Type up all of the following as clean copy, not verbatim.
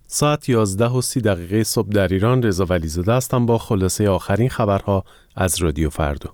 ساعت 11:30 صبح در ایران. رضا ولیزاده هستم با خلاصه آخرین خبرها از رادیو فردا.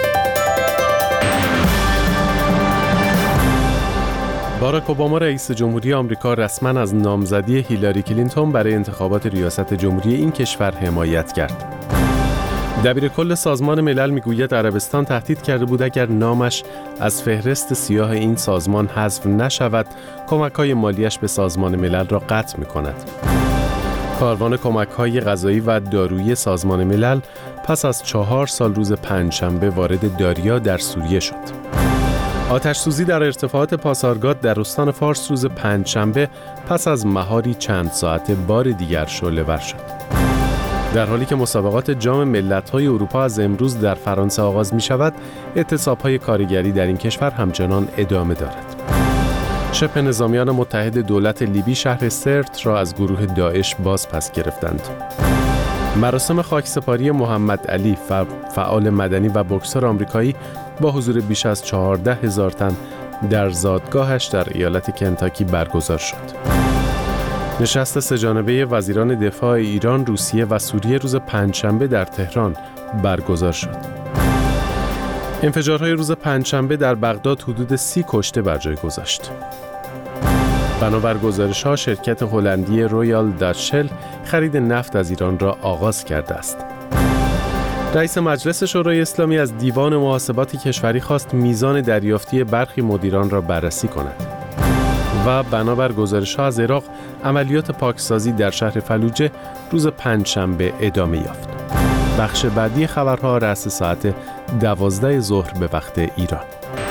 باراک اوباما رئیس جمهوری آمریکا رسما از نامزدی هیلاری کلینتون برای انتخابات ریاست جمهوری این کشور حمایت کرد. دبیرکل سازمان ملل میگوید عربستان تهدید کرده بود اگر نامش از فهرست سیاه این سازمان حذف نشود، کمک‌های مالیش به سازمان ملل را قطع می‌کند. کاروان کمک‌های غذایی و دارویی سازمان ملل پس از 4 سال روز پنجشنبه وارد داریا در سوریه شد. آتش‌سوزی در ارتفاعات پاسارگاد در استان فارس روز پنجشنبه پس از مهاری چند ساعته بار دیگر شعله‌ور شد. در حالی که مسابقات جام ملت‌های اروپا از امروز در فرانسه آغاز می‌شود، اعتصاب‌های کارگری در این کشور همچنان ادامه دارد. شبه نظامیان متحد دولت لیبی شهر سرت را از گروه داعش باز پس گرفتند. مراسم خاکسپاری محمد علی، فعال مدنی و بوکسور آمریکایی با حضور بیش از 14,000 تن در زادگاهش در ایالت کنتاکی برگزار شد. نشست سه‌جانبه وزیران دفاع ایران، روسیه و سوریه روز پنجشنبه در تهران برگزار شد. انفجارهای روز پنجشنبه در بغداد حدود 30 کشته بر جای گذاشت. بنابر گزارش‌ها شرکت هلندی رویال داچ شل خرید نفت از ایران را آغاز کرده است. رئیس مجلس شورای اسلامی از دیوان محاسبات کشوری خواست میزان دریافتی برخی مدیران را بررسی کند. و بنابر گزارش‌ها از عراق عملیات پاکسازی در شهر فلوجه روز پنجشنبه ادامه یافت. بخش بعدی خبرها رأس ساعت 12 ظهر به وقت ایران.